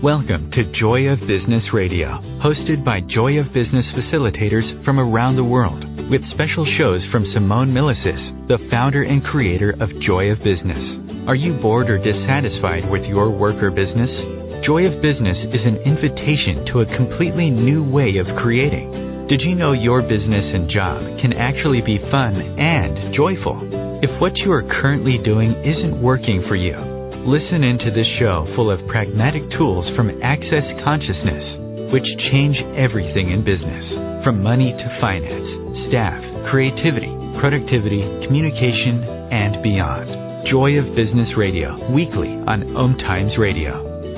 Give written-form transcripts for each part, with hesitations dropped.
Welcome to Joy of Business Radio, hosted by Joy of Business facilitators from around the world, with special shows from Simone Milasas, the founder and creator of Joy of Business. Are you bored or dissatisfied with your work or business? Joy of Business is an invitation to a completely new way of creating. Did you know your business and job can actually be fun and joyful? If what you are currently doing isn't working for you, listen into this show full of pragmatic tools from Access Consciousness, which change everything in business, from money to finance, staff, creativity, productivity, communication, and beyond. Joy of Business Radio, weekly on Om Times Radio.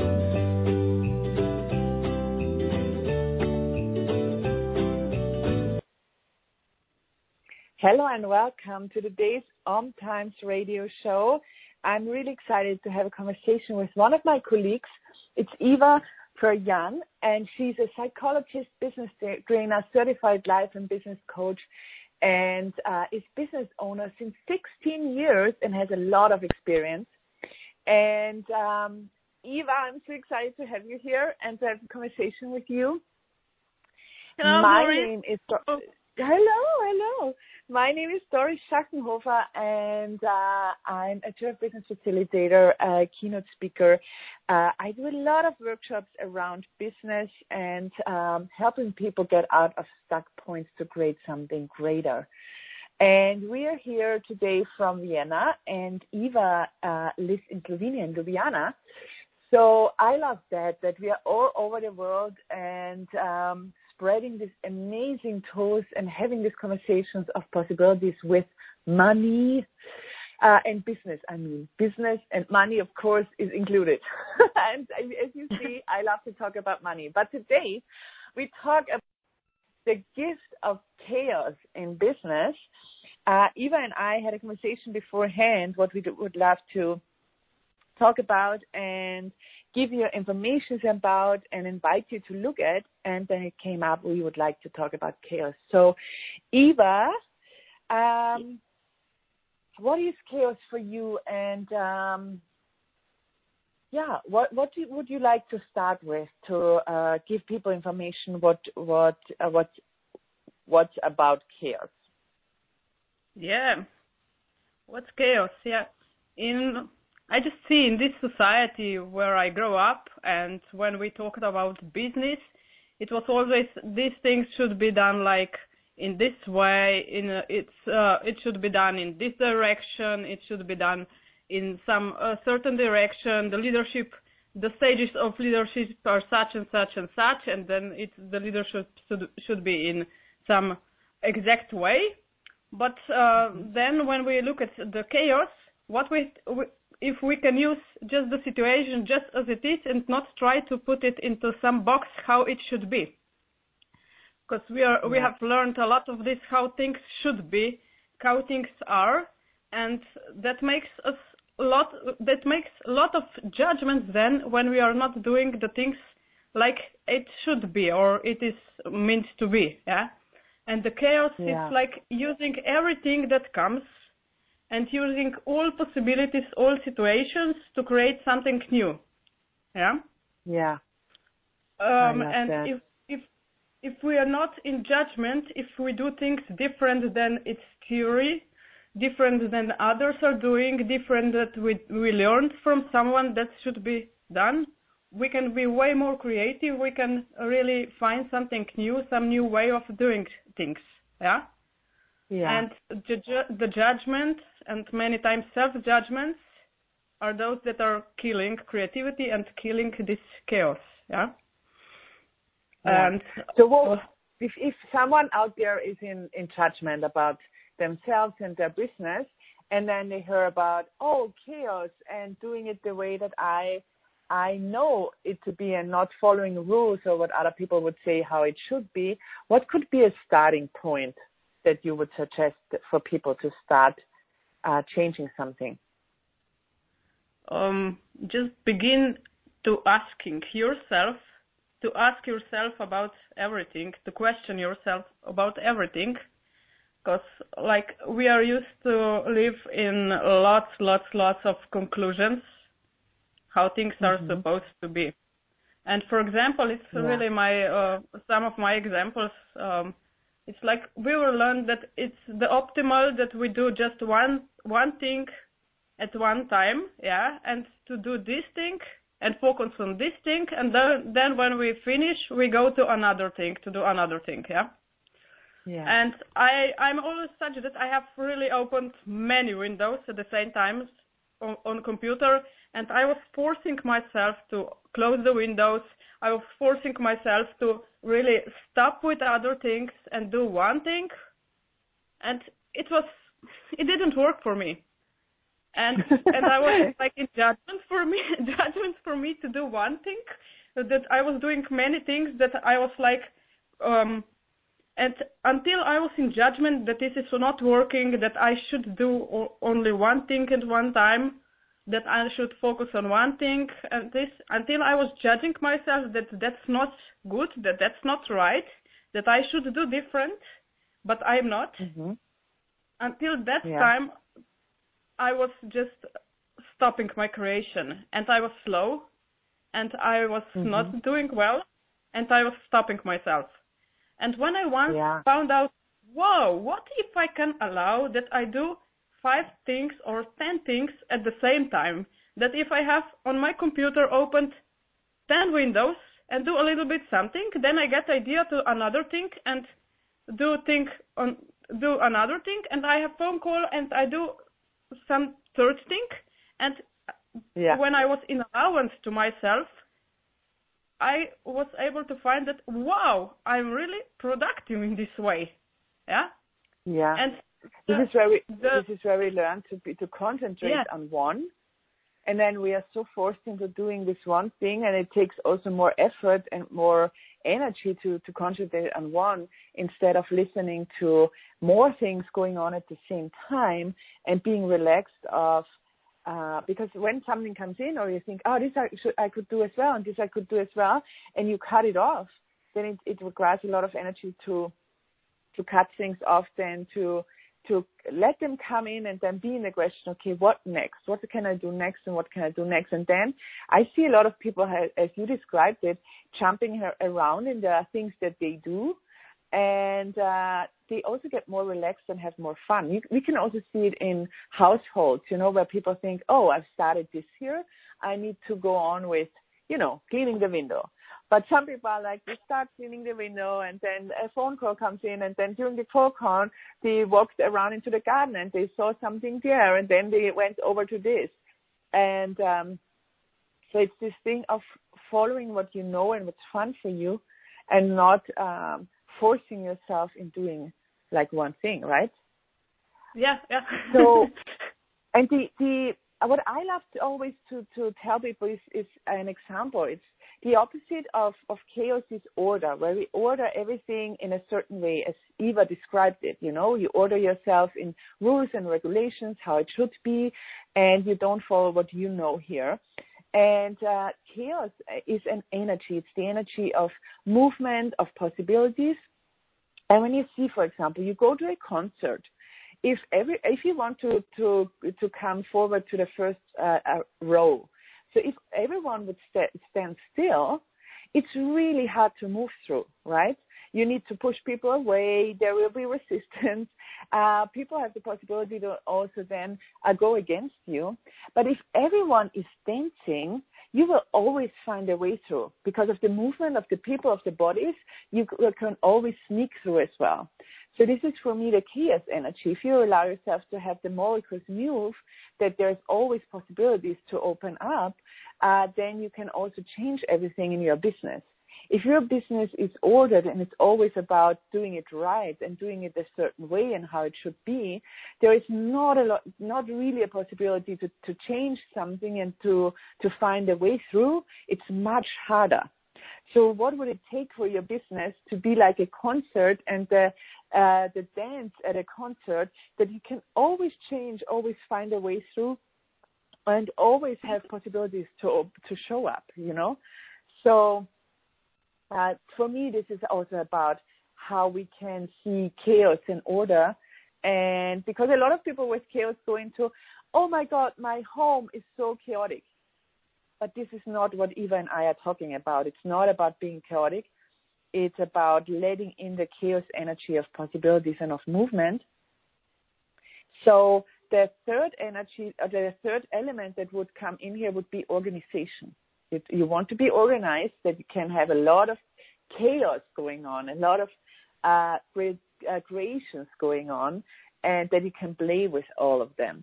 Hello and welcome to today's Om Times Radio show. I'm really excited to have a conversation with one of my colleagues. It's Eva Perjan, and she's a psychologist, business trainer, certified life and business coach, and is business owner since 16 years and has a lot of experience. And Eva, I'm so excited to have you here and to have a conversation with you. Hello, My name is Hello. My name is Doris Schackenhofer, and I'm a Joy of Business facilitator, a keynote speaker. I do a lot of workshops around business and helping people get out of stuck points to create something greater. And we are here today from Vienna, and Eva lives in Slovenia, in Ljubljana. So I love that we are all over the world and spreading these amazing tools and having these conversations of possibilities with money and business. I mean, business and money, of course, is included. And as you see, I love to talk about money. But today, we talk about the gift of chaos in business. Eva and I had a conversation beforehand, what we would love to talk about and give you information about and invite you to look at, and then it came up we would like to talk about chaos. So, Eva, what is chaos for you? And what would you like to start with to give people information? What's about chaos? Yeah, what's chaos? Yeah, I just see in this society where I grew up, and when we talked about business, it was always these things should be done like in this way. It should be done in this direction. It should be done in some certain direction. The stages of leadership are such and such and such, and then the leadership should be in some exact way. But then when we look at the chaos, if we can use just the situation just as it is and not try to put it into some box how it should be. Because we have learned a lot of this, how things should be, how things are, and that makes a lot of judgments then when we are not doing the things like it should be or it is meant to be, yeah? And the chaos is like using everything that comes and using all possibilities, all situations to create something new. Yeah? Yeah. And if we are not in judgment, if we do things different than its theory, different than others are doing, different that we learned from someone that should be done, we can be way more creative. We can really find something new, some new way of doing things. Yeah? Yeah. And the judgments and many times self-judgments are those that are killing creativity and killing this chaos. Yeah. And so, if someone out there is in judgment about themselves and their business, and then they hear about chaos and doing it the way that I know it to be and not following rules or what other people would say how it should be, what could be a starting point that you would suggest for people to start changing something? Just begin to ask yourself about everything, to question yourself about everything, because like we are used to live in lots of conclusions, how things are supposed to be. And for example, it's really my some of my examples. It's like we will learn that it's the optimal that we do just one thing at one time, and to do this thing and focus on this thing, and then when we finish, we go to another thing to do another thing, And I'm always such that I have really opened many windows at the same time on computer, and I was forcing myself to close the windows. I was forcing myself to really stop with other things and do one thing, and it didn't work for me. And I was like in judgment for me to do one thing, that I was doing many things that I was like, and until I was in judgment that this is not working, that I should do only one thing at one time, that I should focus on one thing, and this, until I was judging myself that that's not good, that that's not right, that I should do different, but I'm not. Mm-hmm. Until that time, I was just stopping my creation, and I was slow, and I was not doing well, and I was stopping myself. And when I once found out, whoa, what if I can allow that I do 5 things or 10 things at the same time? That if I have on my computer opened 10 windows and do a little bit something, then I get idea to another thing and do another thing, and I have phone call and I do some third thing, and when I was in allowance to myself, I was able to find that, wow, I'm really productive in this way. And this is where we learn to concentrate on one, and then we are so forced into doing this one thing, and it takes also more effort and more energy to concentrate on one, instead of listening to more things going on at the same time and being relaxed because when something comes in, or you think, oh, this I could do as well, and this I could do as well, and you cut it off, then it requires a lot of energy to cut things off, then to let them come in, and then be in the question, okay, what next? What can I do next, and what can I do next? And then I see a lot of people, as you described it, jumping around in the things that they do, and they also get more relaxed and have more fun. We can also see it in households, where people think, oh, I've started this here, I need to go on with, cleaning the window. But some people are like, they start cleaning the window, and then a phone call comes in, and then during the phone call, they walked around into the garden and they saw something there, and then they went over to this. And so it's this thing of following what you know and what's fun for you, and not forcing yourself in doing like one thing, right? Yeah. So, and the what I love to always to tell people is an example. It's the opposite of chaos is order, where we order everything in a certain way, as Eva described it. You order yourself in rules and regulations, how it should be, and you don't follow what you know here. And chaos is an energy. It's the energy of movement, of possibilities. And when you see, for example, you go to a concert, if you want to come forward to the first row, so if everyone would stand still, it's really hard to move through, right? You need to push people away. There will be resistance. People have the possibility to also then go against you. But if everyone is dancing, you will always find a way through. Because of the movement of the people, of the bodies, you can always sneak through as well. So this is, for me, the chaos energy. If you allow yourself to have the molecules move, that there's always possibilities to open up, then you can also change everything in your business. If your business is ordered and it's always about doing it right and doing it a certain way and how it should be, there is not really a possibility to change something and to find a way through. It's much harder. So what would it take for your business to be like a concert, and the dance at a concert, that you can always change, always find a way through, and always have possibilities to show up, So for me, this is also about how we can see chaos and order. And because a lot of people with chaos go into, oh my God, my home is so chaotic. but this is not what Eva and I are talking about. It's not about being chaotic. It's about letting in the chaos energy of possibilities and of movement. So the third energy, or the third element that would come in here would be organization. You want to be organized, that you can have a lot of chaos going on, a lot of creations going on, and that you can play with all of them.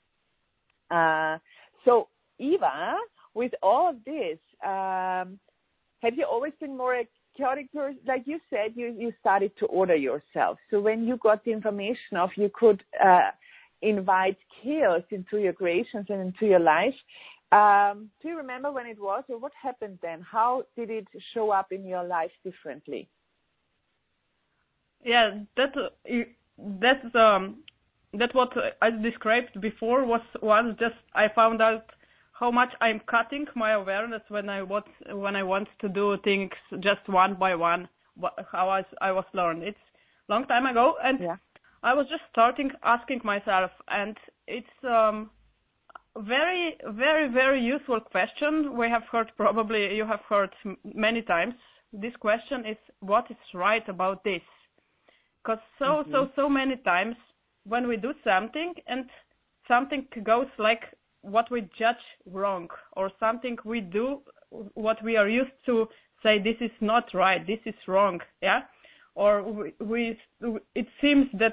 So Eva, with all of this, have you always been more a chaotic person? Like you said, you started to order yourself. So when you got the information of you could invite chaos into your creations and into your life, do you remember when it was, or what happened then? How did it show up in your life differently? Yeah, that's what I described before was just I found out how much I'm cutting my awareness when I want to do things just one by one, how I was learned. It's a long time ago, and I was just starting asking myself, and it's very, very, very useful question. You have heard many times. This question is, what is right about this? Because so many times when we do something and something goes like what we judge wrong, or something we do what we are used to say, this is not right, this is wrong, or it seems that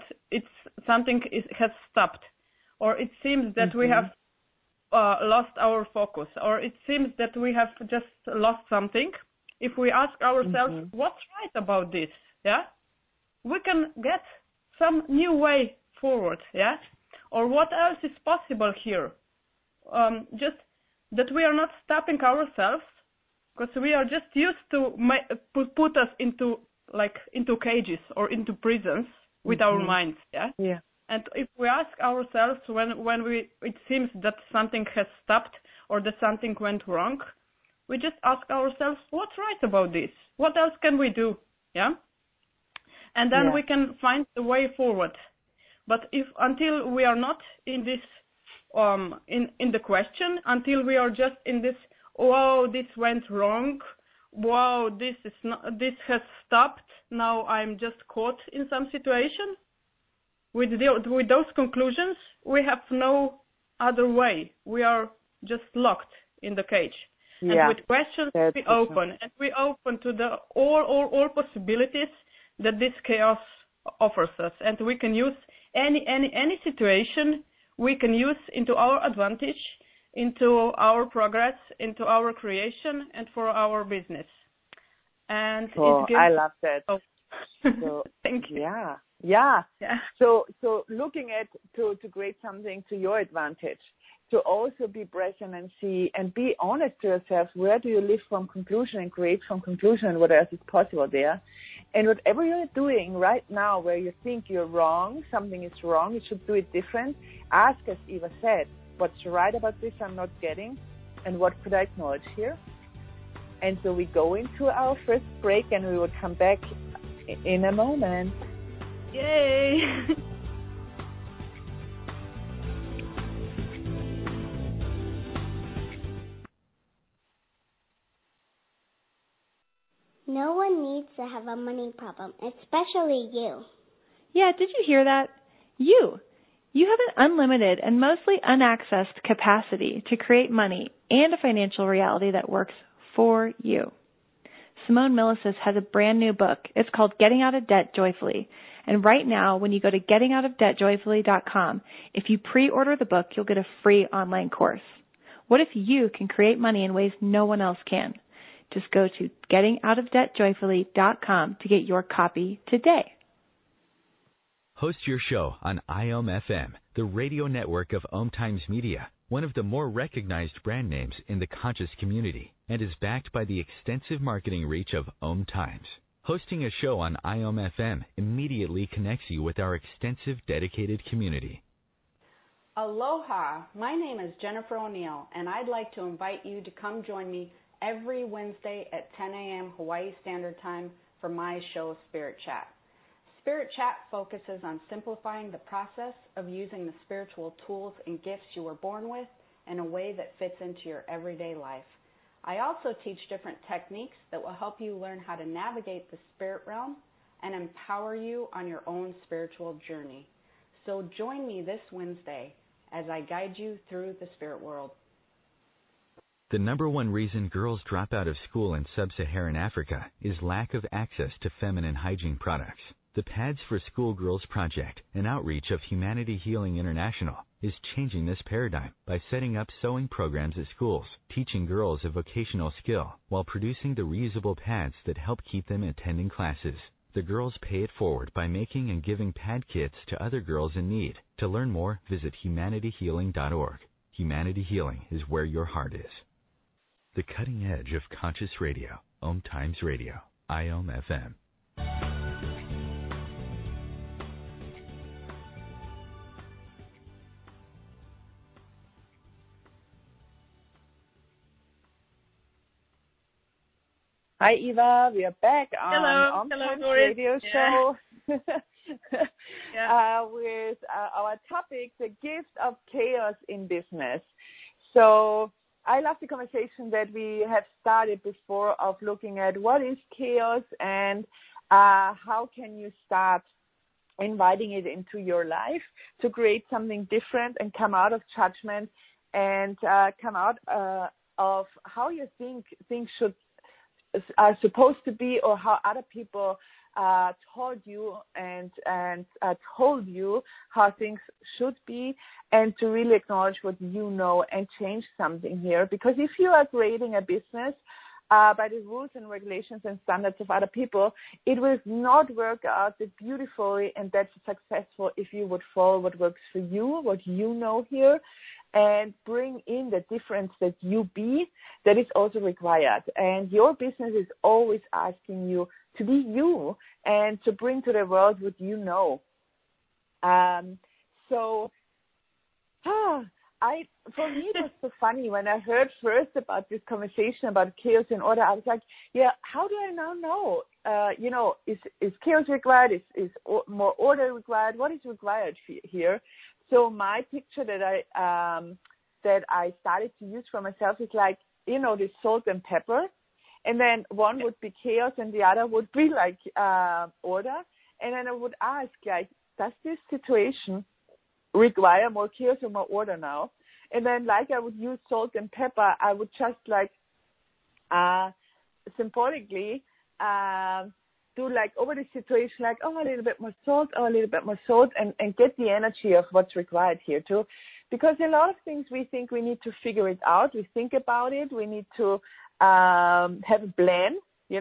has stopped, or it seems that we have lost our focus, or it seems that we have just lost something. If we ask ourselves, what's right about this, we can get some new way forward, or what else is possible here? Just that we are not stopping ourselves, because we are just used to put us into cages or into prisons with our minds, And if we ask ourselves when it seems that something has stopped or that something went wrong, we just ask ourselves, what's right about this? What else can we do? And then we can find the way forward. But until we are not in this, in the question, until we are just in this, wow, this went wrong, wow, this has stopped, now I'm just caught in some situation. With those conclusions, we have no other way. We are just locked in the cage. And with questions, we open to the all possibilities that this chaos offers us, and we can use any situation we can use into our advantage, into our progress, into our creation, and for our business. And I love that. So, thank you. Yeah. So looking at to create something to your advantage, to also be present and see and be honest to yourself, where do you live from conclusion and create from conclusion, and what else is possible there. And whatever you're doing right now where you think you're wrong, something is wrong, you should do it different, ask, as Eva said, what's right about this I'm not getting, and what could I acknowledge here? And so we go into our first break, and we will come back in a moment. Yay! No one needs to have a money problem, especially you. Yeah, did you hear that? You have an unlimited and mostly unaccessed capacity to create money and a financial reality that works for you. Simone Milasas has a brand new book. It's called Getting Out of Debt Joyfully. And right now, when you go to gettingoutofdebtjoyfully.com, if you pre-order the book, you'll get a free online course. What if you can create money in ways no one else can? Just go to gettingoutofdebtjoyfully.com to get your copy today. Host your show on IOM FM, the radio network of Om Times Media, one of the more recognized brand names in the conscious community, and is backed by the extensive marketing reach of Om Times. Hosting a show on IOM FM immediately connects you with our extensive dedicated community. Aloha, my name is Jennifer O'Neill, and I'd like to invite you to come join me every Wednesday at 10 a.m. Hawaii Standard Time for my show, Spirit Chat. Spirit Chat focuses on simplifying the process of using the spiritual tools and gifts you were born with in a way that fits into your everyday life. I also teach different techniques that will help you learn how to navigate the spirit realm and empower you on your own spiritual journey. So join me this Wednesday as I guide you through the spirit world. The number one reason girls drop out of school in sub-Saharan Africa is lack of access to feminine hygiene products. The Pads for Schoolgirls Project, an outreach of Humanity Healing International, is changing this paradigm by setting up sewing programs at schools, teaching girls a vocational skill while producing the reusable pads that help keep them attending classes. The girls pay it forward by making and giving pad kits to other girls in need. To learn more, visit humanityhealing.org. Humanity Healing is where your heart is. The cutting edge of conscious radio. Om Times Radio. IOM FM. Hi, Eva. We are back on Om Hello, Times Doris. Radio show with our topic, the gift of chaos in business. So I love the conversation that we have started before of looking at what is chaos and how can you start inviting it into your life to create something different and come out of judgment and come out of how you think things are supposed to be, or how other people told you and told you how things should be, and to really acknowledge what you know and change something here. Because if you are creating a business by the rules and regulations and standards of other people, it will not work out that beautifully and that successful if you would follow what works for you, what you know here, and bring in the difference that you be that is also required. And your business is always asking you to be you and to bring to the world what you know. For me, it was so funny when I heard first about this conversation about chaos and order. I was like, yeah, how do I now know? Is chaos required? Is more order required? What is required here? So my picture that I started to use for myself is like, this salt and pepper, and then one would be chaos and the other would be like order. And then I would ask, like, does this situation require more chaos or more order now? And then, like, I would use salt and pepper. I would just like symbolically do like over the situation, like, a little bit more salt, a little bit more salt, and get the energy of what's required here too. Because a lot of things we think we need to figure it out. We think about it. We need to have a plan,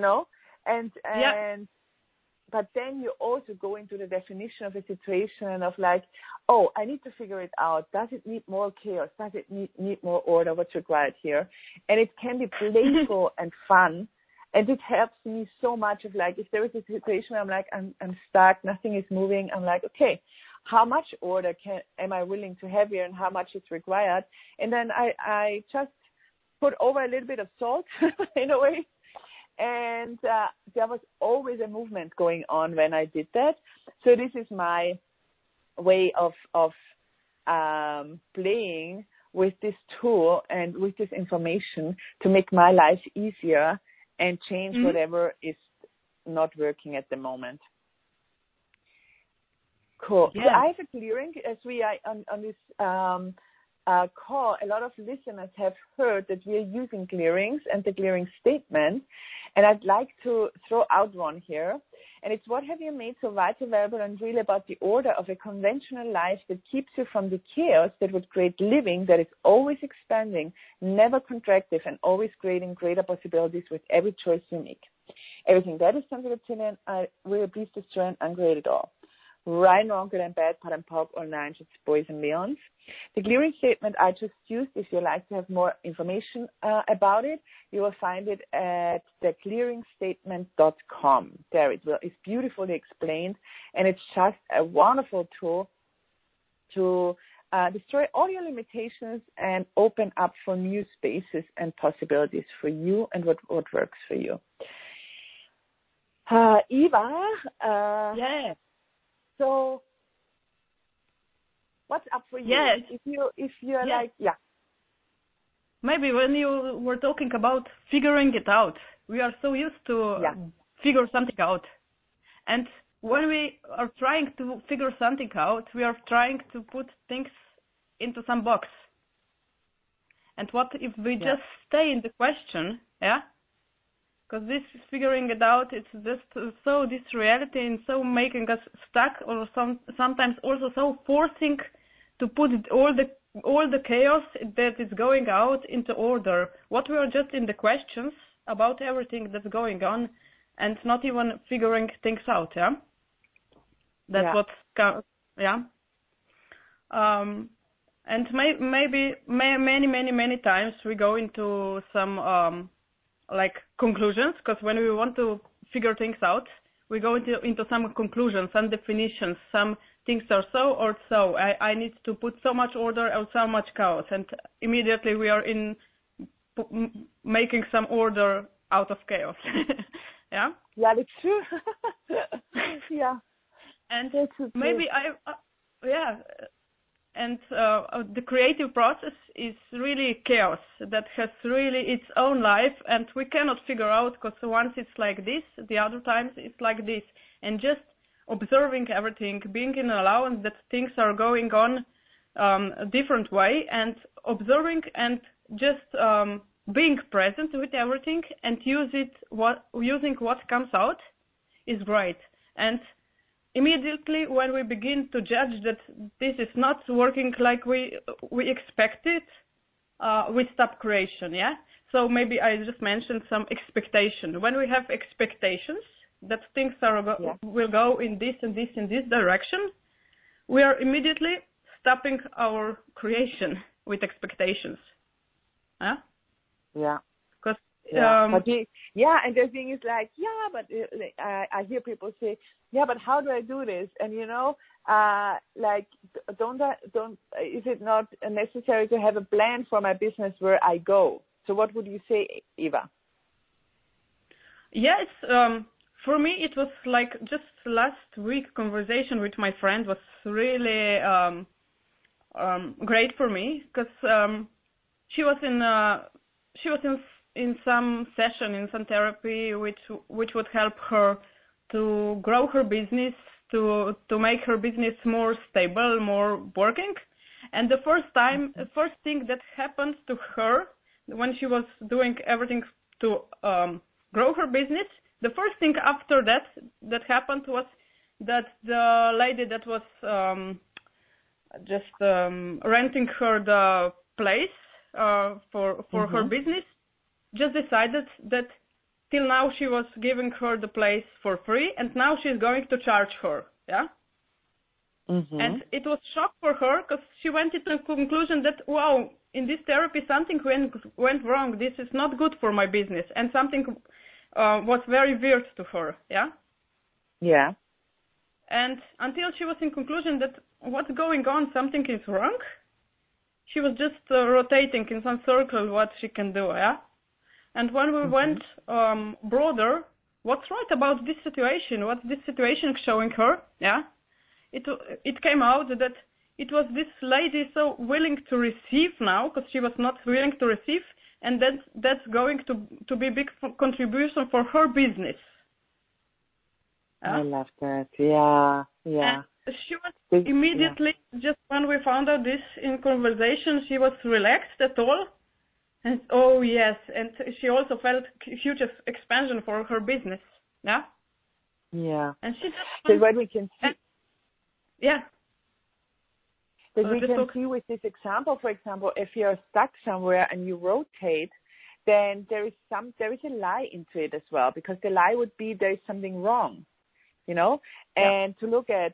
but then you also go into the definition of a situation and of like, I need to figure it out. Does it need more chaos? Does it need more order? What's required here? And it can be playful and fun. And it helps me so much of like, if there is a situation where I'm like, I'm stuck, nothing is moving, I'm like, okay, how much order am I willing to have here and how much is required? And then I just put over a little bit of salt in a way. And there was always a movement going on when I did that. So this is my way of playing with this tool and with this information to make my life easier and change whatever is not working at the moment. Cool. Yeah. So I have a clearing as we are on this call. A lot of listeners have heard that we are using clearings and the clearing statement. And I'd like to throw out one here. And it's, what have you made so vital, valuable, and real about the order of a conventional life that keeps you from the chaos that would create living that is always expanding, never contractive, and always creating greater possibilities with every choice you make? Everything that is done to reptilian, I will please destroy and uncreate it all. Right, wrong, good and bad, part and pop, all nine, just boys and beyonds. The clearing statement I just used, if you'd like to have more information about it, you will find it at theclearingstatement.com. There it is beautifully explained, and it's just a wonderful tool to destroy all your limitations and open up for new spaces and possibilities for you and what works for you. Eva? Yes. So, what's up for you? Yes. If you're like, yeah. maybe when you were talking about figuring it out, we are so used to figure something out. And when we are trying to figure something out, we are trying to put things into some box. And what if we just stay in the question, Because this figuring it out, it's just so this reality and so making us stuck, or sometimes also so forcing to put all the chaos that is going out into order. What we are just in the questions about everything that's going on, and not even figuring things out. That's what's and maybe many times we go into some like conclusions, because when we want to figure things out, we go into some conclusions, some definitions. Some things are so or so. I need to put so much order or so much chaos, and immediately we are in making some order out of chaos. Yeah, that's true. Yeah, and maybe and the creative process is really chaos that has really its own life, and we cannot figure out, because once it's like this, the other times it's like this. And just observing everything, being in allowance that things are going on a different way, and observing and just being present with everything and using what comes out is great. And immediately when we begin to judge that this is not working like we expected, we stop creation, So maybe I just mentioned some expectation. When we have expectations that things will go in this and this and this direction, we are immediately stopping our creation with expectations. Yeah. Because and the thing is like, but I hear people say, but how do I do this? And like, is it not necessary to have a plan for my business where I go? So what would you say, Eva? Yes, for me it was like just last week conversation with my friend was really great for me, because she was in some session, in some therapy, which would help her to grow her business, to make her business more stable, more working. And the first thing that happened to her when she was doing everything to grow her business, the first thing after that happened was that the lady that was renting her the place for her business just decided that till now she was giving her the place for free, and now she's going to charge her. And it was shock for her, because she went to the conclusion that, wow, in this therapy something went wrong. This is not good for my business, and something was very weird to her. Yeah. And until she was in conclusion that what's going on, something is wrong, she was just rotating in some circle what she can do. And when we went broader, what's right about this situation? What's this situation showing her? It came out that it was this lady so willing to receive now, because she was not willing to receive, and that's going to be big contribution for her business. I love that. Yeah. And she was immediately, just when we found out this in conversation, she was relaxed at all. And and she also felt huge expansion for her business. Yeah. And she just. So what we can see. That we can see with this example, for example, if you're stuck somewhere and you rotate, then there is a lie into it as well, because the lie would be there is something wrong, and to look at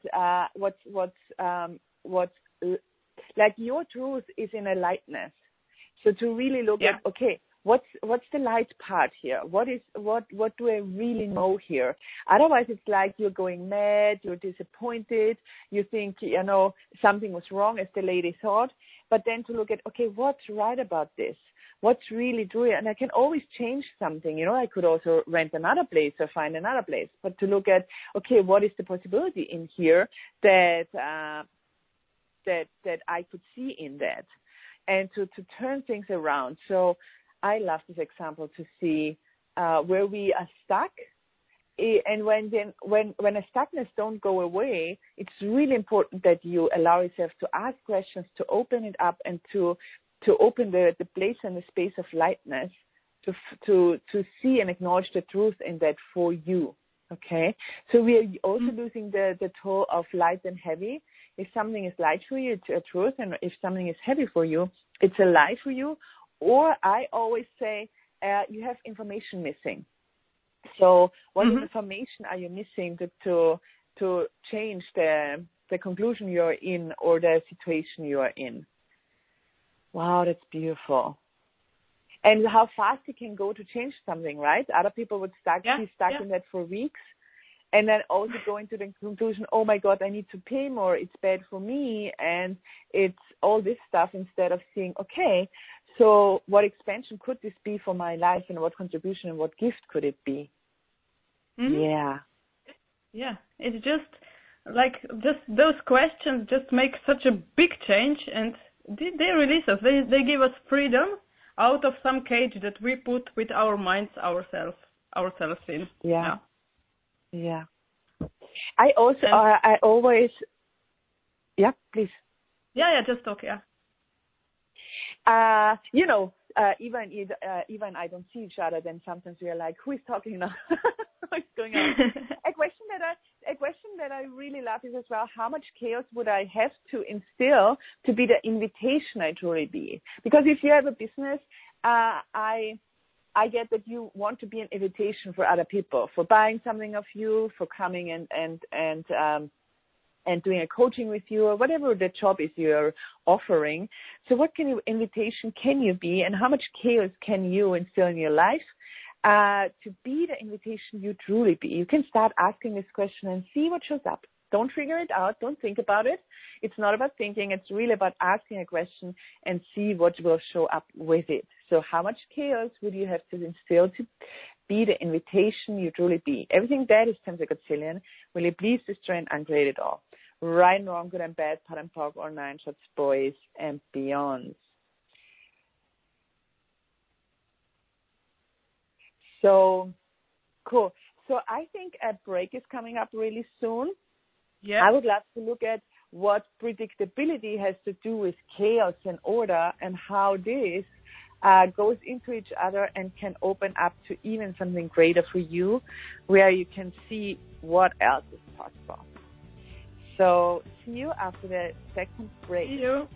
what's like your truth is in a lightness. So to really look at, okay, what's the light part here? What do I really know here? Otherwise, it's like you're going mad, you're disappointed, you think, something was wrong, as the lady thought. But then to look at, okay, what's right about this? What's really true? And I can always change something. I could also rent another place or find another place. But to look at, okay, what is the possibility in here that I could see in that? and to turn things around. So I love this example to see where we are stuck. And when a stuckness don't go away, it's really important that you allow yourself to ask questions, to open it up, and to open the place and the space of lightness, to see and acknowledge the truth in that for you. Okay, so we are also losing the toll of light and heavy. If something is light for you, it's a truth, and if something is heavy for you, it's a lie for you. Or I always say you have information missing. So what information are you missing to change the conclusion you're in or the situation you are in? Wow, that's beautiful. And how fast it can go to change something, right? Other people would be stuck in that for weeks, and then also going to the conclusion, oh my God, I need to pay more, it's bad for me, and it's all this stuff, instead of seeing, okay, so what expansion could this be for my life, and what contribution and what gift could it be? Yeah. Yeah, it's just those questions just make such a big change, and they release us. They give us freedom out of some cage that we put with our minds ourselves in. Yeah. I always. Yeah, please. Yeah, just talk. Yeah. Even I don't see each other. Then sometimes we are like, who is talking now? What's going on? A question that I really love is as well, how much chaos would I have to instill to be the invitation I truly be? Because if you have a business, I get that you want to be an invitation for other people, for buying something of you, for coming and doing a coaching with you, or whatever the job is you're offering. So what kind of invitation can you be, and how much chaos can you instill in your life to be the invitation you truly be? You can start asking this question and see what shows up. Don't figure it out. Don't think about it. It's not about thinking. It's really about asking a question and see what will show up with it. So how much chaos would you have to instill to be the invitation you truly be? Everything that is times a gazillion. Will you please destroy and uncreate it all? Right and wrong, good and bad, pot and pog, or 9 shots, boys and beyonds. So, cool. So I think a break is coming up really soon. Yeah. I would love to look at what predictability has to do with chaos and order, and how this goes into each other and can open up to even something greater for you, where you can see what else is possible. So see you after the second break. See you.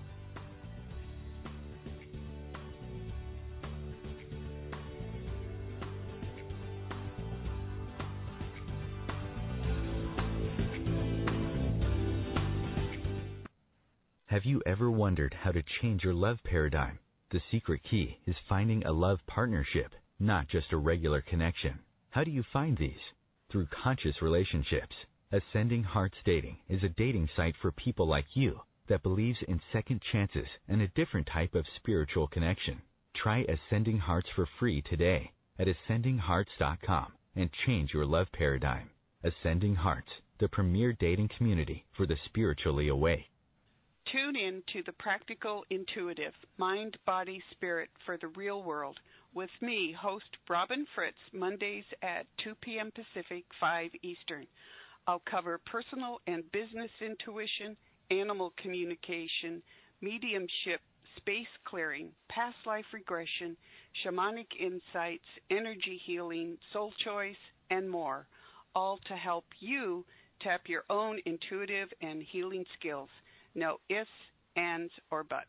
Have you ever wondered how to change your love paradigm? The secret key is finding a love partnership, not just a regular connection. How do you find these? Through conscious relationships. Ascending Hearts Dating is a dating site for people like you that believes in second chances and a different type of spiritual connection. Try Ascending Hearts for free today at ascendinghearts.com and change your love paradigm. Ascending Hearts, the premier dating community for the spiritually awake. Tune in to the Practical Intuitive, Mind, Body, Spirit for the Real World with me, host Robin Fritz, Mondays at 2 p.m. Pacific, 5 Eastern. I'll cover personal and business intuition, animal communication, mediumship, space clearing, past life regression, shamanic insights, energy healing, soul choice, and more, all to help you tap your own intuitive and healing skills. No ifs, ands, or buts.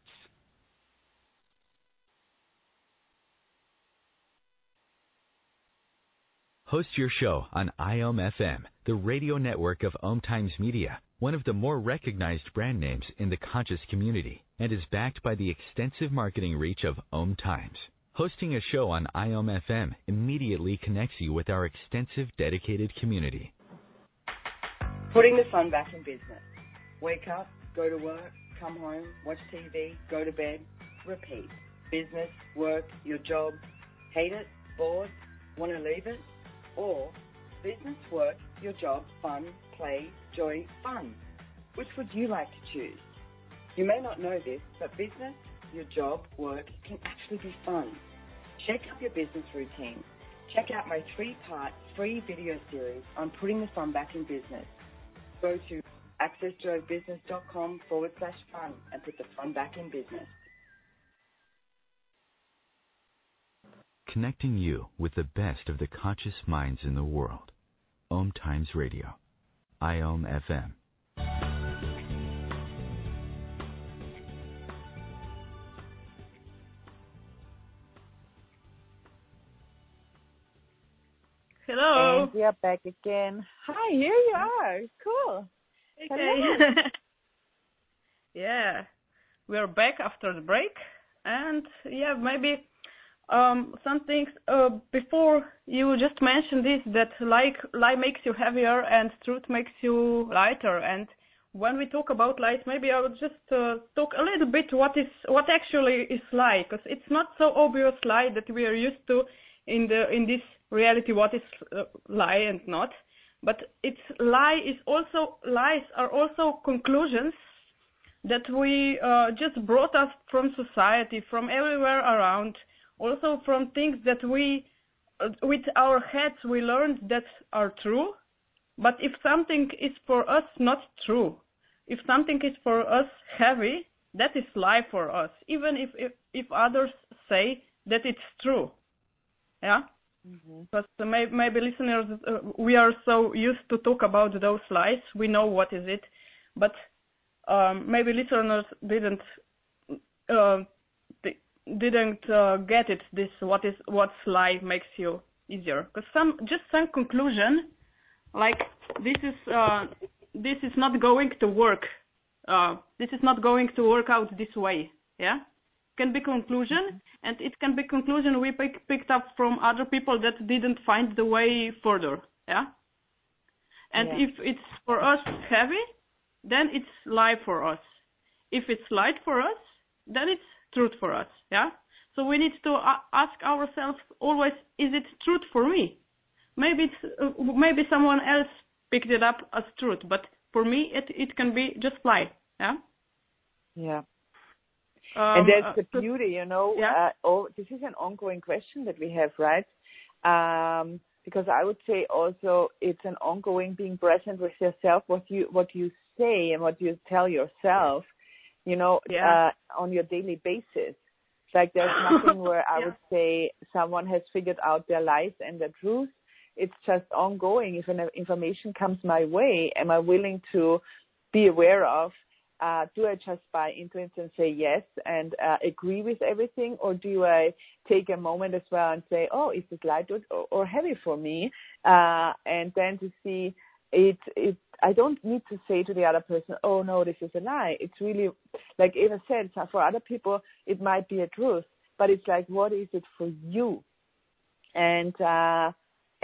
Host your show on IOM FM, the radio network of Om Times Media, one of the more recognized brand names in the conscious community, and is backed by the extensive marketing reach of Om Times. Hosting a show on IOM FM immediately connects you with our extensive dedicated community. Putting the fun back in business. Wake up, go to work, come home, watch TV, go to bed, repeat. Business, work, your job, hate it, bored, want to leave it? Or business, work, your job, fun, play, joy, fun. Which would you like to choose? You may not know this, but business, your job, work can actually be fun. Check up your business routine. Check out my 3-part free video series on putting the fun back in business. Go to accessjoybusiness.com/fun and put the fun back in business. Connecting you with the best of the conscious minds in the world. Om Times Radio. IOM FM. Hello. And we are back again. Hi, here you are. Cool. Okay. Hello. Yeah, we are back after the break, and yeah, maybe some things before you just mentioned this, that lie makes you heavier and truth makes you lighter. And when we talk about lies, maybe I would just talk a little bit what actually is lie, because it's not so obvious lie that we are used to in this reality. What is lie and not? But lies are also conclusions that we just brought us from society, from everywhere around, also from things that we, with our heads, we learned that are true. But if something is for us not true, if something is for us heavy, that is lie for us, even if others say that it's true. Yeah? But maybe listeners, we are so used to talk about those lies, we know what is it, but maybe listeners didn't get it. What's lie makes you easier, because some conclusion, like this is not going to work. This is not going to work out this way. Yeah. Can be conclusion, and it can be conclusion we picked up from other people that didn't find the way further, yeah? And if it's for us heavy, then it's lie for us. If it's light for us, then it's truth for us, yeah? So we need to ask ourselves always, is it truth for me? Maybe someone else picked it up as truth, but for me it can be just lie, yeah? Yeah. And that's the beauty, you know. Yeah. This is an ongoing question that we have, right? Because I would say also it's an ongoing being present with yourself, what you say and what you tell yourself, you know, on your daily basis. It's like there's nothing where I would say someone has figured out their lies and the truth. It's just ongoing. If information comes my way, am I willing to be aware of? Do I just buy into it and say yes and agree with everything, or do I take a moment as well and say, oh, is this light or heavy for me? And then to see it, I don't need to say to the other person, oh no, this is a lie. It's really, like Eva said, for other people it might be a truth, but it's like, what is it for you? And to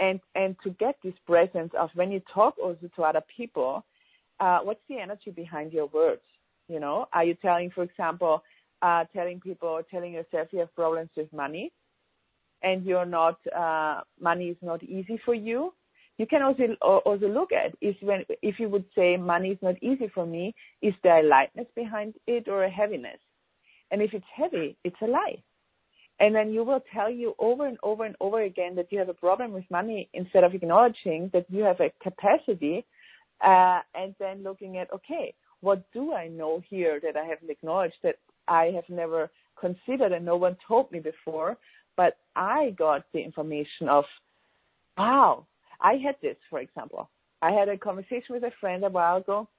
get this presence of when you talk also to other people, what's the energy behind your words? You know, are you telling, for example, telling yourself you have problems with money and you're not, money is not easy for you? You can also look at if you would say money is not easy for me, is there a lightness behind it or a heaviness? And if it's heavy, it's a lie. And then you will tell you over and over and over again that you have a problem with money instead of acknowledging that you have a capacity. And then looking at, okay, what do I know here that I haven't acknowledged, that I have never considered and no one told me before, but I got the information of, wow, I had this, for example. I had a conversation with a friend a while ago,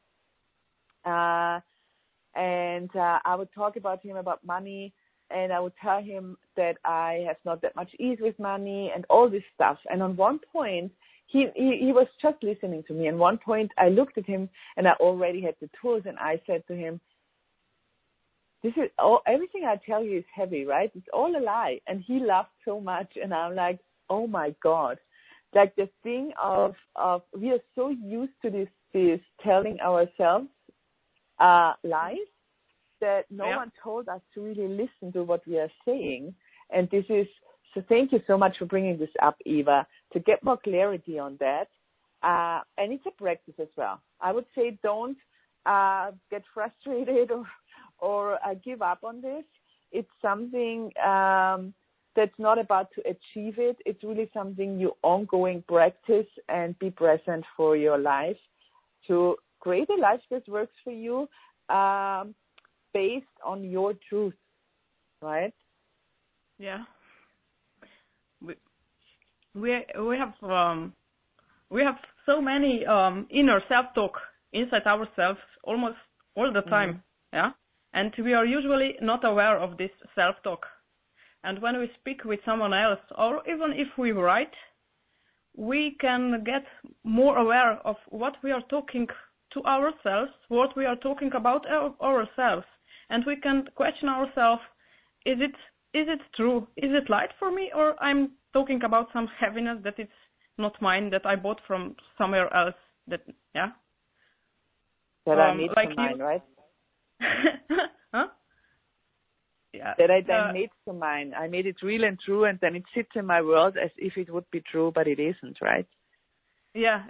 and I would talk about him about money, and I would tell him that I have not that much ease with money and all this stuff. And on one point, he was just listening to me. And one point I looked at him and I already had the tools and I said to him, this is all, everything I tell you is heavy, right? It's all a lie. And he laughed so much and I'm like, oh my God. Like the thing of we are so used to this telling ourselves lies that no one told us to really listen to what we are saying. And this is, so thank you so much for bringing this up, Eva, to get more clarity on that. And it's a practice as well. I would say don't get frustrated or give up on this. it's something that's not about to achieve it. It's really something you ongoing practice and be present for your life to create a life that works for you based on your truth, right? Yeah. We have so many inner self-talk inside ourselves almost all the time, yeah? And we are usually not aware of this self-talk. And when we speak with someone else, or even if we write, we can get more aware of what we are talking to ourselves, what we are talking about ourselves. And we can question ourselves, is it true? Is it light for me? Or I'm talking about some heaviness that it's not mine, that I bought from somewhere else, that, yeah? That I made like from mine, right? Huh? Yeah. That I then made from mine. I made it real and true, and then it sits in my world as if it would be true, but it isn't, right? Yeah.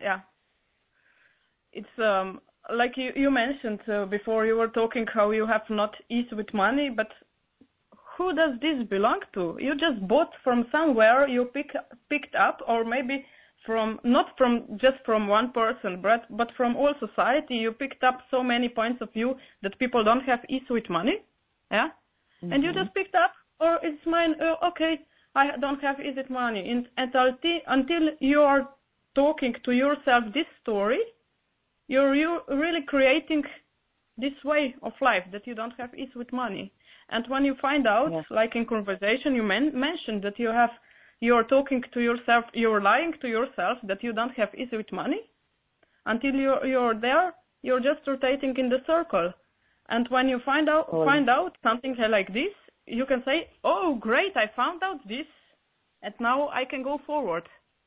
It's like you mentioned before you were talking how you have not ease with money, but who does this belong to? You just bought from somewhere, you picked up, or maybe not just from one person, but from all society. You picked up so many points of view that people don't have ease with money, yeah? Mm-hmm. And you just picked up, or it's mine, okay, I don't have ease with money. Until you are talking to yourself this story, you're really creating this way of life that you don't have ease with money. And when you find out, like in conversation, you mentioned that you're talking to yourself, you're lying to yourself that you don't have ease with money. Until you're there, you're just rotating in the circle. And when you find out something like this, you can say, oh, great, I found out this, and now I can go forward.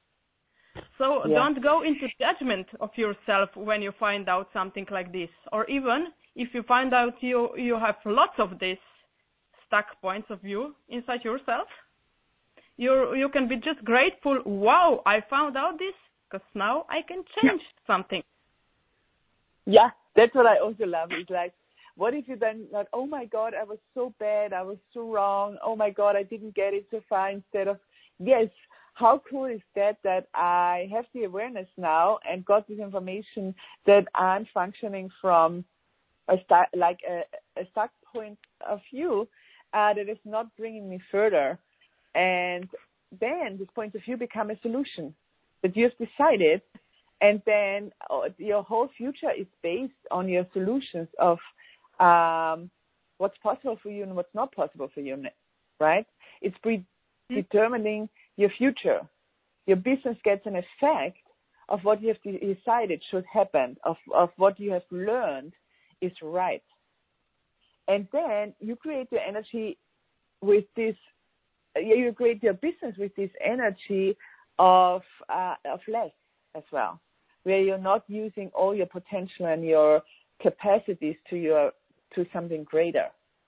So don't go into judgment of yourself when you find out something like this. Or even if you find out you have lots of these stuck points of view inside yourself, you can be just grateful, wow, I found out this, because now I can change something. Yeah, that's what I also love. It's like, what if you then like, oh my God, I was so bad, I was so wrong, oh my God, I didn't get it so far, instead of, yes, how cool is that I have the awareness now and got this information that I'm functioning from a stuck point of view that is not bringing me further. And then this point of view become a solution that you've decided, and then your whole future is based on your solutions of what's possible for you and what's not possible for you, right? It's predetermining your future. Your business gets an effect of what you have decided should happen, of what you have learned is right. And then you create your energy with this, you create your business with this energy of less as well, where you're not using all your potential and your capacities to something greater.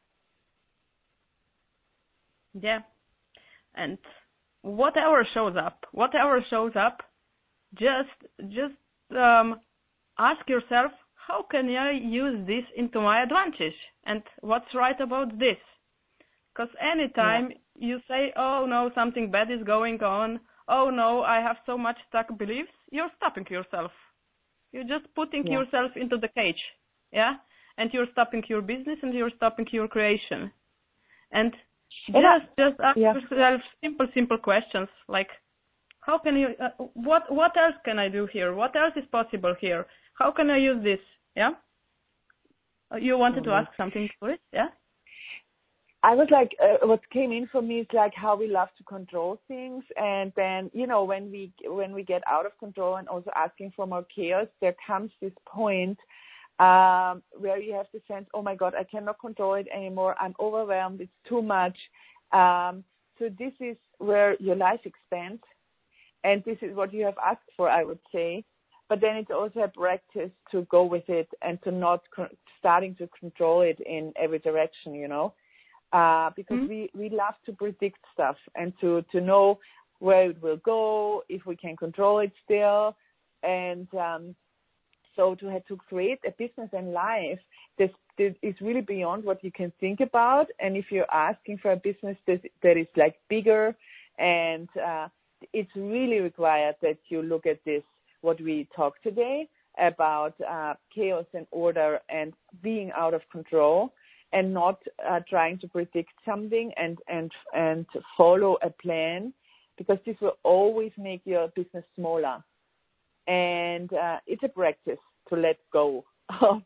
Yeah. And whatever shows up, just ask yourself, how can I use this into my advantage? And what's right about this? Because anytime you say, oh no, something bad is going on, oh no, I have so much stuck beliefs, you're stopping yourself. You're just putting yourself into the cage, yeah? And you're stopping your business and you're stopping your creation. And just ask yourself simple questions like, how can you, what else can I do here? What else is possible here? How can I use this? Yeah? You wanted to ask something for it, yeah? I was like, what came in for me is like how we love to control things. And then, when we get out of control and also asking for more chaos, there comes this point where you have the sense, oh my God, I cannot control it anymore. I'm overwhelmed. It's too much. So this is where your life expands. And this is what you have asked for, I would say. But then it's also a practice to go with it and to not starting to control it in every direction, because we love to predict stuff and to know where it will go, if we can control it still. And so to create a business and life that is really beyond what you can think about. And if you're asking for a business that is like bigger, and it's really required that you look at this, what we talked today about chaos and order and being out of control, and not trying to predict something and follow a plan, because this will always make your business smaller. And it's a practice to let go of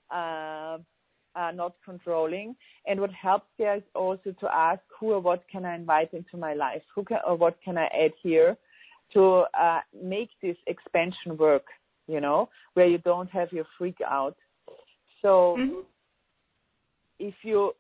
not controlling. And what helps there is also to ask who or what can I invite into my life, or what can I add here to make this expansion work, where you don't have your freak out. So if you,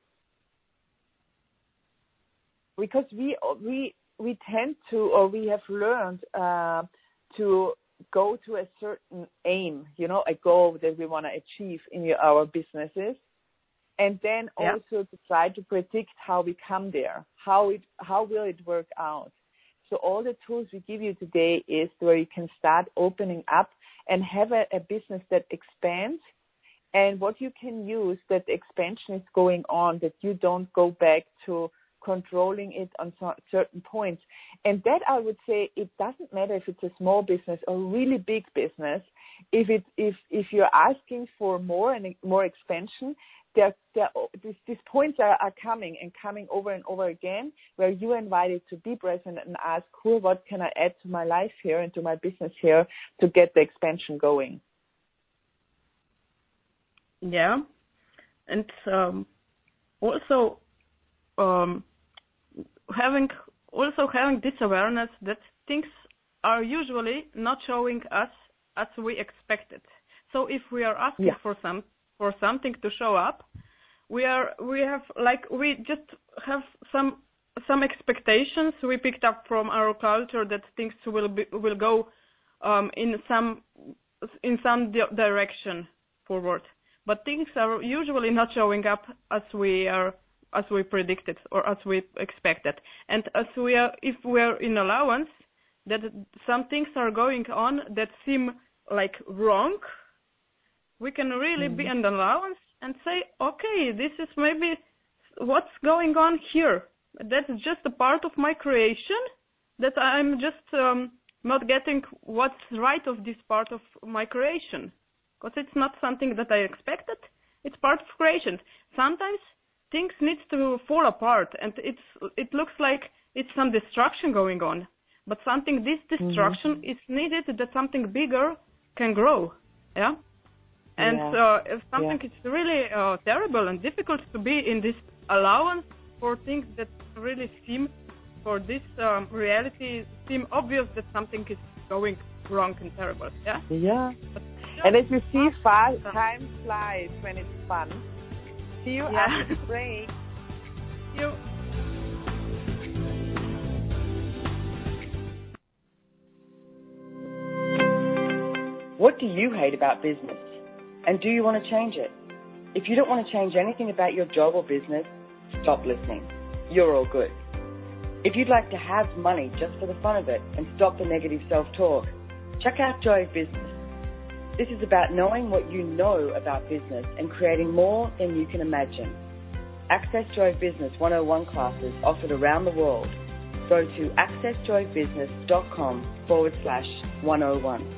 because we tend to, or we have learned to go to a certain aim, a goal that we want to achieve in our businesses, and then also to try to predict how we come there, how will it work out. So all the tools we give you today is where you can start opening up and have a business that expands, and what you can use that expansion is going on, that you don't go back to controlling it on certain points. And that, I would say, it doesn't matter if it's a small business or really big business. If you're asking for more and more expansion, these points are coming over and over again, where you are invited to be present and ask, what can I add to my life here and to my business here to get the expansion going? Yeah, and also having this awareness that things are usually not showing us as we expected. So if we are asking for something to show up, we just have some expectations we picked up from our culture that things will go in some direction forward. But things are usually not showing up as we predicted or as we expected. And if we are in allowance that some things are going on that seem like wrong, we can really be in allowance and say, okay, this is maybe what's going on here. That's just a part of my creation, that I'm just not getting what's right of this part of my creation. Because it's not something that I expected. It's part of creation. Sometimes things need to fall apart, and it looks like it's some destruction going on. But this destruction is needed that something bigger can grow. Yeah? And if something is really terrible and difficult to be in this allowance for things that really seem, for this reality, seem obvious that something is going wrong and terrible. Yeah? Yeah. And as you see, time flies when it's fun. See you after the break. See you. What do you hate about business? And do you want to change it? If you don't want to change anything about your job or business, stop listening. You're all good. If you'd like to have money just for the fun of it and stop the negative self-talk, check out Joy of Business. This is about knowing what you know about business and creating more than you can imagine. Access Joy of Business 101 classes offered around the world. Go to accessjoybusiness.com/101.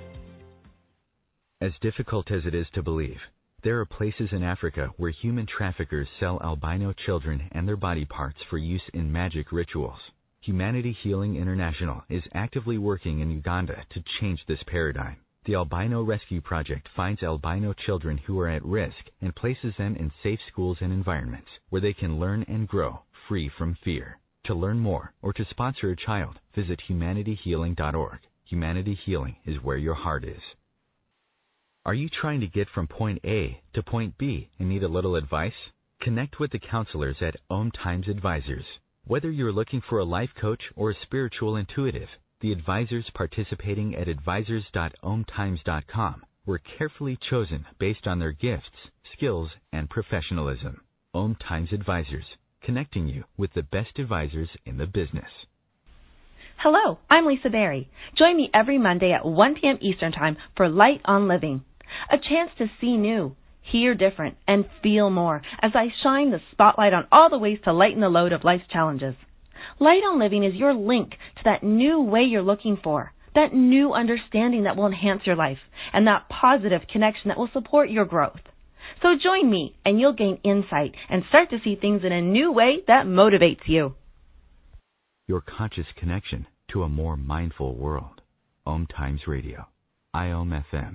As difficult as it is to believe, there are places in Africa where human traffickers sell albino children and their body parts for use in magic rituals. Humanity Healing International is actively working in Uganda to change this paradigm. The Albino Rescue Project finds albino children who are at risk and places them in safe schools and environments where they can learn and grow free from fear. To learn more or to sponsor a child, visit humanityhealing.org. Humanity Healing is where your heart is. Are you trying to get from point A to point B and need a little advice? Connect with the counselors at Om Times Advisors. Whether you're looking for a life coach or a spiritual intuitive, the advisors participating at advisors.omtimes.com were carefully chosen based on their gifts, skills, and professionalism. Om Times Advisors, connecting you with the best advisors in the business. Hello, I'm Lisa Berry. Join me every Monday at 1 p.m. Eastern Time for Light on Living, a chance to see new, hear different, and feel more as I shine the spotlight on all the ways to lighten the load of life's challenges. Light on Living is your link to that new way you're looking for, that new understanding that will enhance your life, and that positive connection that will support your growth. So join me, and you'll gain insight and start to see things in a new way that motivates you. Your conscious connection to a more mindful world. Om Times Radio. IOM FM.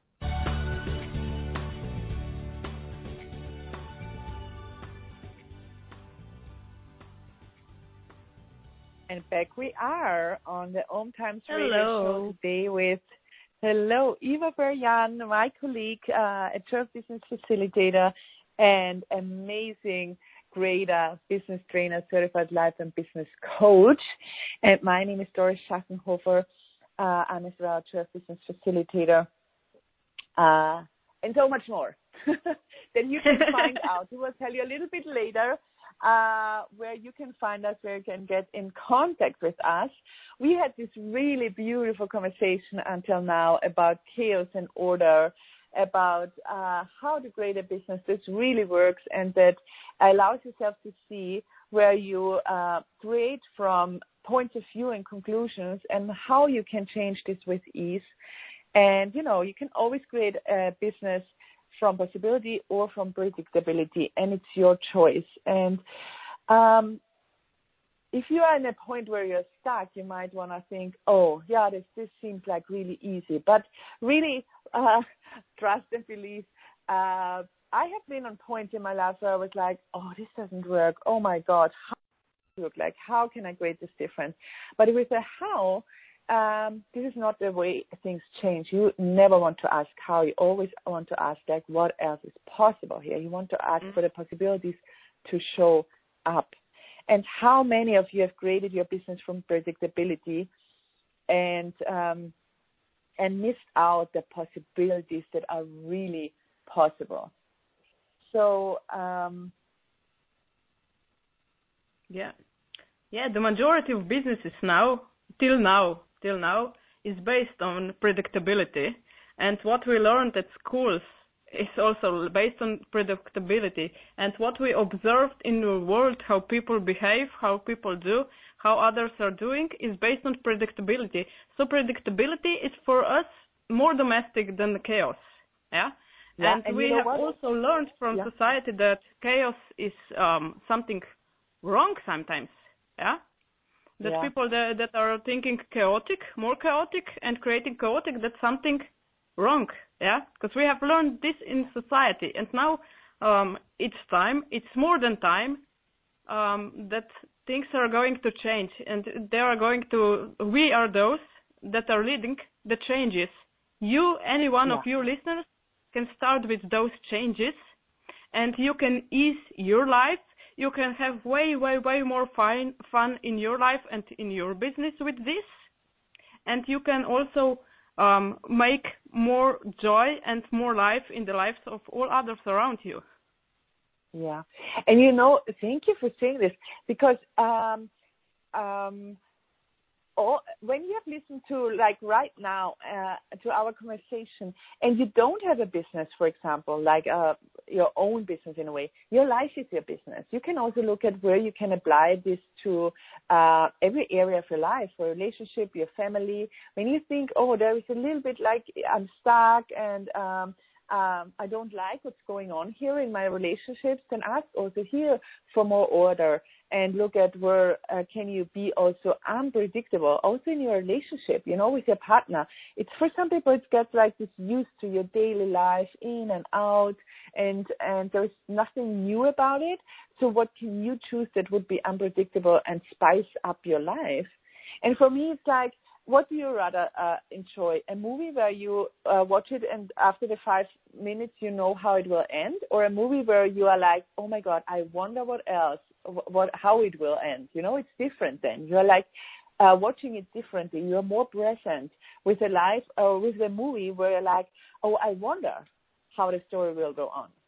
And back we are on the Om Times Radio Hello. show today with Eva Berjan, my colleague, a Turf Business Facilitator and amazing, great business trainer, certified life and business coach. And my name is Doris Schachenhofer. I'm as well a Turf Business Facilitator and so much more. Then you can find out. We will tell you a little bit later where you can find us, where you can get in contact with us. We had this really beautiful conversation until now about chaos and order, about how to create a business that really works and that allows yourself to see where you create from points of view and conclusions and how you can change this with ease. And, you know, you can always create a business from possibility or from predictability, and it's your choice. And if you are in a point where you're stuck, you might want to think, oh, yeah, this seems like really easy. But really, trust and believe. I have been on points in my life where I was like, oh, this doesn't work. Oh, my God, how does it look like? How can I create this difference? But with the how, this is not the way things change. You never want to ask how. You always want to ask, like, what else is possible here? You want to ask for the possibilities to show up. And how many of you have created your business from predictability and missed out the possibilities that are really possible? So, the majority of businesses till now, is based on predictability. And what we learned at schools is also based on predictability. And what we observed in the world, how people behave, how people do, how others are doing, is based on predictability. So predictability is for us more domestic than the chaos. Yeah? And we have also learned from society that chaos is something wrong sometimes. Yeah? That people that are thinking more chaotic, and creating chaotic, that's something wrong, because we have learned this in society, and now it's more than time that things are going to change, and we are those that are leading the changes. Any one of you listeners can start with those changes, and you can ease your life. You can have way, way, way more fun in your life and in your business with this. And you can also make more joy and more life in the lives of all others around you. Yeah. And, you know, thank you for saying this, because when you have listened to, like right now, to our conversation, and you don't have a business, for example, like your own business in a way, your life is your business. You can also look at where you can apply this to every area of your life, your relationship, your family. When you think, oh, there is a little bit like I'm stuck and I don't like what's going on here in my relationships, then ask also here for more order and look at where can you be also unpredictable, also in your relationship, you know, with your partner. It's for some people it gets like this used to your daily life, in and out, and there's nothing new about it. So what can you choose that would be unpredictable and spice up your life? And for me, it's like, what do you rather enjoy? A movie where you watch it and after the 5 minutes you know how it will end, or a movie where you are like, oh my God, I wonder what else, how it will end. You know, it's different then. You're like watching it differently. You're more present with a life or with a movie where you're like, oh, I wonder how the story will go on.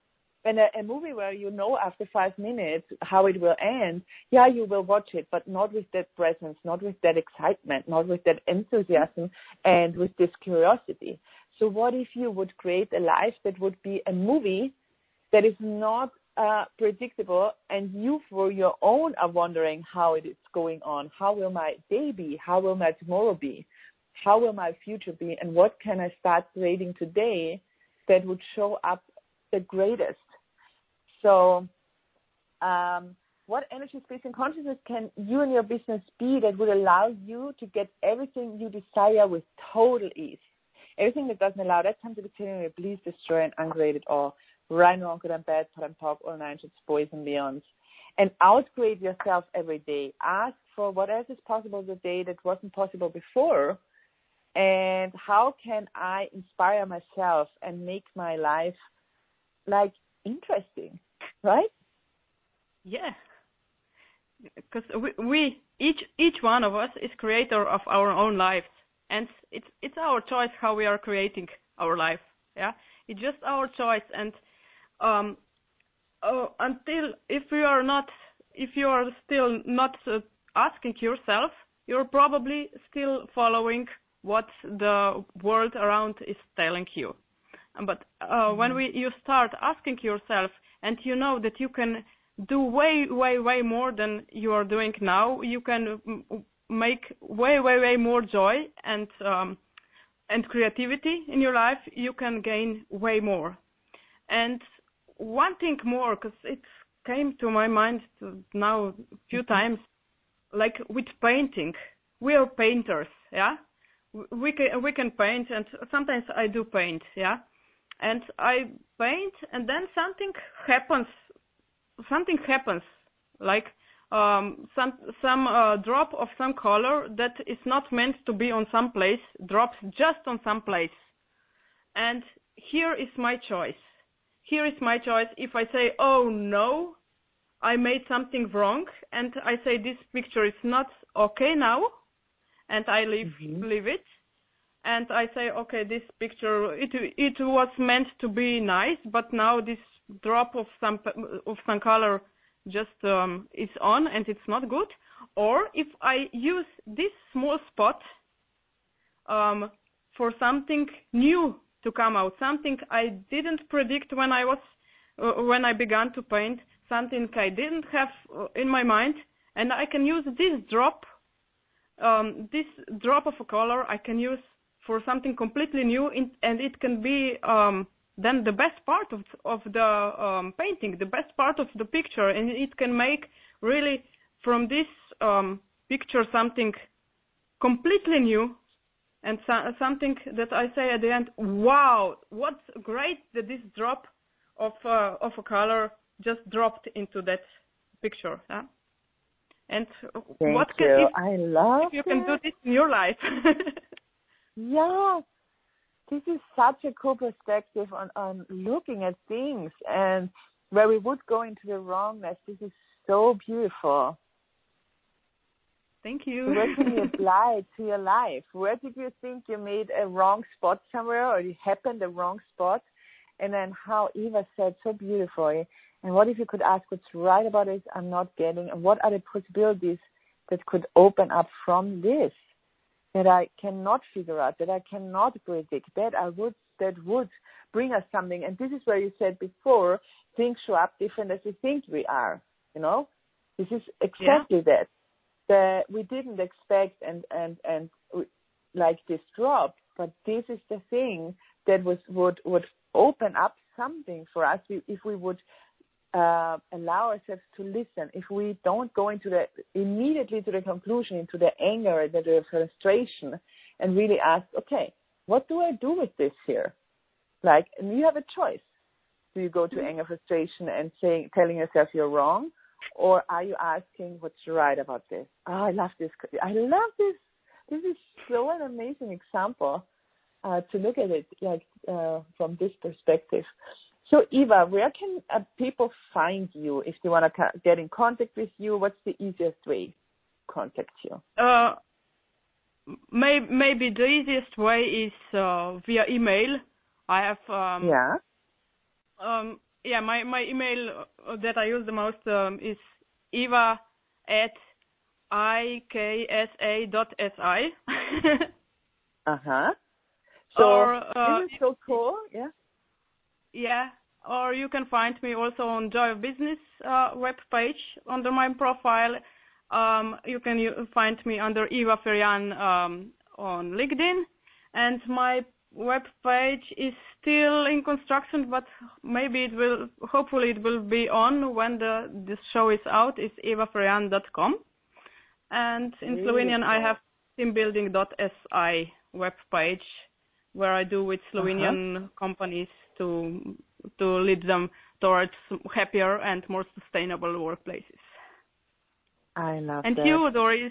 And a movie where you know after 5 minutes how it will end, yeah, you will watch it, but not with that presence, not with that excitement, not with that enthusiasm, and with this curiosity. So what if you would create a life that would be a movie that is not predictable, and you for your own are wondering how it is going on? How will my day be? How will my tomorrow be? How will my future be? And what can I start creating today that would show up the greatest? So what energy, space, and consciousness can you and your business be that would allow you to get everything you desire with total ease? Everything that doesn't allow that time to continue, please destroy and uncreate it all. Right, wrong, good and bad, part and talk, all nine, boys and beyonds. And outcreate yourself every day. Ask for what else is possible today that wasn't possible before. And how can I inspire myself and make my life like interesting, right? Yeah, because we each one of us is creator of our own lives, and it's our choice how we are creating our life. Yeah, it's just our choice. And until if you are still not asking yourself, you're probably still following what the world around is telling you. But when you start asking yourself, and you know that you can do way more than you are doing now, you can make way more joy and creativity in your life, you can gain way more. And one thing more, because it came to my mind now a few times, like with painting. We are painters, yeah? We can paint, and sometimes I do paint, yeah? And I paint, and then something happens, like some drop of some color that is not meant to be on some place, drops just on some place. And here is my choice. If I say, oh no, I made something wrong, and I say this picture is not okay now, and I leave it, and I say, okay, this picture, it was meant to be nice, but now this drop of some color just is on, and it's not good. Or if I use this small spot for something new to come out, something I didn't predict when I began to paint, something I didn't have in my mind, and I can use this drop of a color I can use for something completely new, and it can be then the best part of the painting, the best part of the picture, and it can make really from this picture something completely new, and something that I say at the end, wow, what's great that this drop of a color just dropped into that picture. Yeah? And I love if you can do this in your life. Yeah, this is such a cool perspective on looking at things, and where we would go into the wrongness. This is so beautiful. Thank you. Where can you apply it to your life? Where did you think you made a wrong spot somewhere, or it happened a wrong spot? And then how Eva said so beautifully, and what if you could ask what's right about it I'm not getting, and what are the possibilities that could open up from this that I cannot figure out, that I cannot predict, that would bring us something. And this is where you said before, things show up different as we think we are, you know? This is exactly that we didn't expect and like this drop, but this is the thing that would open up something for us if we would allow ourselves to listen. If we don't go immediately to the conclusion, into the anger, the frustration, and really ask, okay, what do I do with this here? Like, and you have a choice. Do you go to anger, frustration, and telling yourself you're wrong, or are you asking what's right about this? Oh, I love this. This is so an amazing example to look at it like from this perspective. So, Eva, where can people find you if they want to get in contact with you? What's the easiest way to contact you? Maybe the easiest way is via email. I have my email that I use the most is eva@iksa.si. So this is so cool. Yeah. Yeah. Or you can find me also on Joy of Business webpage under my profile. You can find me under Eva Ferian on LinkedIn, and my webpage is still in construction, but hopefully it will be on when this show is out. It's evaferian.com, and in Slovenian I have teambuilding.si webpage where I do with Slovenian companies to lead them towards happier and more sustainable workplaces. I love that. And you, Doris?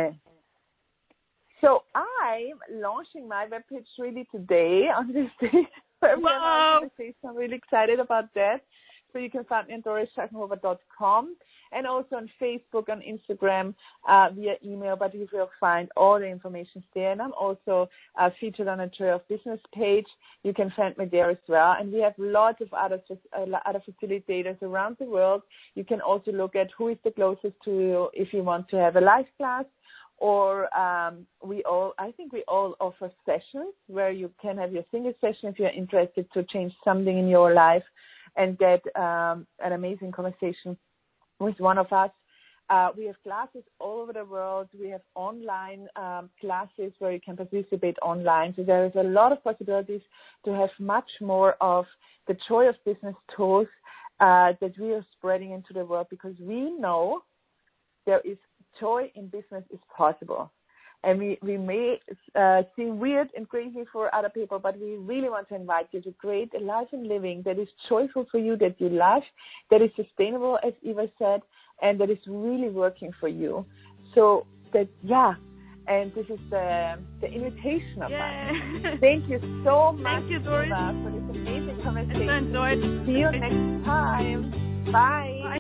So I'm launching my webpage really today on this day. Wow! I'm really excited about that. So you can find me on dorisschachenhofer.com and also on Facebook, on Instagram, via email, but you will find all the information there. And I'm also featured on a Joy of Business page. You can find me there as well. And we have lots of other facilitators around the world. You can also look at who is the closest to you if you want to have a live class. Or I think we all offer sessions where you can have your single session if you're interested to change something in your life and get an amazing conversation with one of us. We have classes all over the world. We have online classes where you can participate online. So there is a lot of possibilities to have much more of the Joy of Business tools that we are spreading into the world, because we know there is joy in business is possible. And we may seem weird and crazy for other people, but we really want to invite you to create a life and living that is joyful for you, that you love, that is sustainable, as Eva said, and that is really working for you. So that, and this is the invitation of us. Thank you so much, Eva, for this amazing conversation. I enjoyed it. See you next time. Bye.